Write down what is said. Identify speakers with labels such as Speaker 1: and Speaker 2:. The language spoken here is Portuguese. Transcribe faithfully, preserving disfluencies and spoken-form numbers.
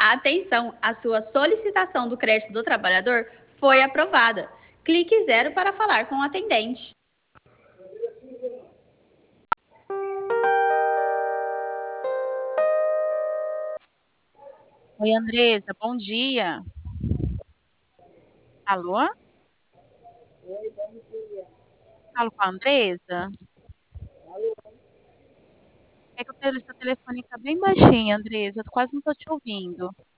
Speaker 1: Atenção, a sua solicitação do crédito do trabalhador foi aprovada. Clique zero para falar com o atendente.
Speaker 2: Oi, Andresa, bom dia. Alô? Falo com a Andresa? É que o tele- seu telefone está bem baixinho, Andresa. Eu quase não estou te ouvindo.